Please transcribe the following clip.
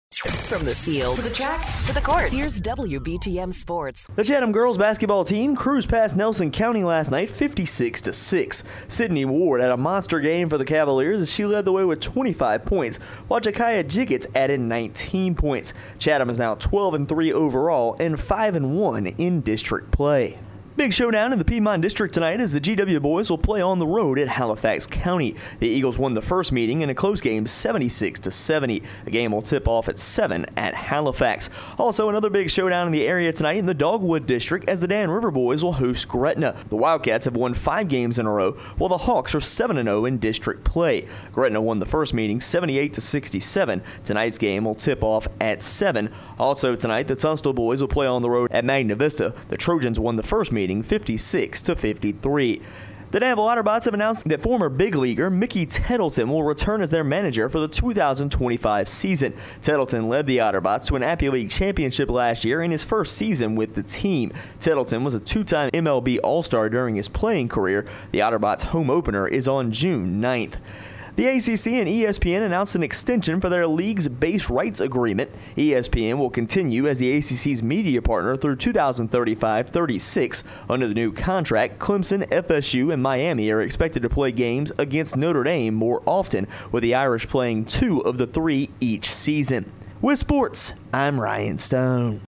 From the field to the track to the court, here's WBTM Sports. The Chatham girls basketball team cruised past Nelson County last night 56-6. Sydney Ward had a monster game for the Cavaliers as she led the way with 25 points, while Jakaya Jiggets added 19 points. Chatham is now 12-3 overall and 5-1 in district play. Big showdown in the Piedmont District tonight as the GW boys will play on the road at Halifax County. The Eagles won the first meeting in a close game 76-70. The game will tip off at 7 at Halifax. Also another big showdown in the area tonight in the Dogwood District as the Dan River boys will host Gretna. The Wildcats have won 5 games in a row while the Hawks are 7-0 in district play. Gretna won the first meeting 78-67. Tonight's game will tip off at 7. Also tonight the Tunstall boys will play on the road at Magna Vista. The Trojans won the first meeting 56-53. The Danville Otterbots have announced that former big leaguer Mickey Tettleton will return as their manager for the 2025 season. Tettleton led the Otterbots to an Appy League championship last year in his first season with the team. Tettleton was a 2-time MLB All-Star during his playing career. The Otterbots' home opener is on June 9th. The ACC and ESPN announced an extension for their league's base rights agreement. ESPN will continue as the ACC's media partner through 2035-36. Under the new contract, Clemson, FSU, and Miami are expected to play games against Notre Dame more often, with the Irish playing 2 of the 3 each season. With sports, I'm Ryan Stone.